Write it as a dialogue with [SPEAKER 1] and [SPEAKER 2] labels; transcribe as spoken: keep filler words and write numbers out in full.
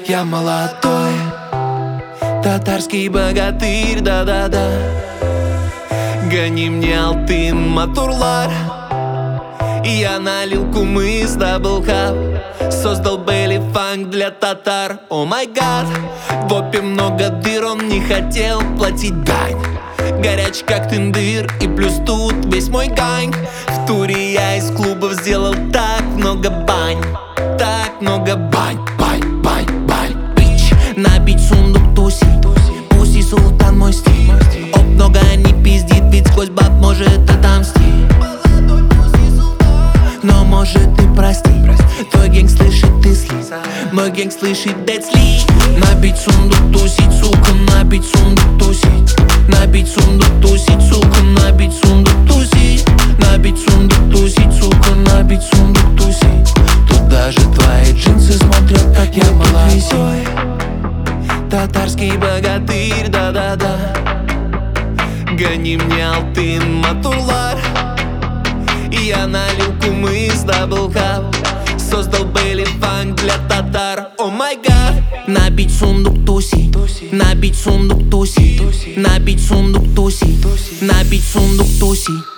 [SPEAKER 1] Я молодой татарский богатырь, да-да-да. Гони мне алтын, матурлар. Я налил кумыс, даблхаб. Создал белли фанк для татар. О май гад, в опе много дыр, он не хотел платить дань. Горяч как тындыр, и плюс тут весь мой ганг. В туре я из клубов сделал так много бань. Так много бань, бань, бань, бань. Бич, набить сундук туси. Пуси султан мой стиль. Оп, много не пиздит, ведь сквозь баб может отомстить. Но может и прости. Твой гэнг слышит, ты слиз. Мой гэнг слышит, dead sleep. Набить сундук тусить, сука, набить сундук тусить. Набить сундук тусить, сука, набить сундук тусить. Набить сундук тусить, сука, набить сундук тусить. Тут даже твои джинсы смотрят, как я молодой татарский богатырь, да-да-да. Гони мне алтын, матурлар. Я налил кумыс, даблхаб. Создал белли фанк для татар. О май гад. Набить сундук туси. Набить сундук туси. Набить сундук туси. Набить сундук туси.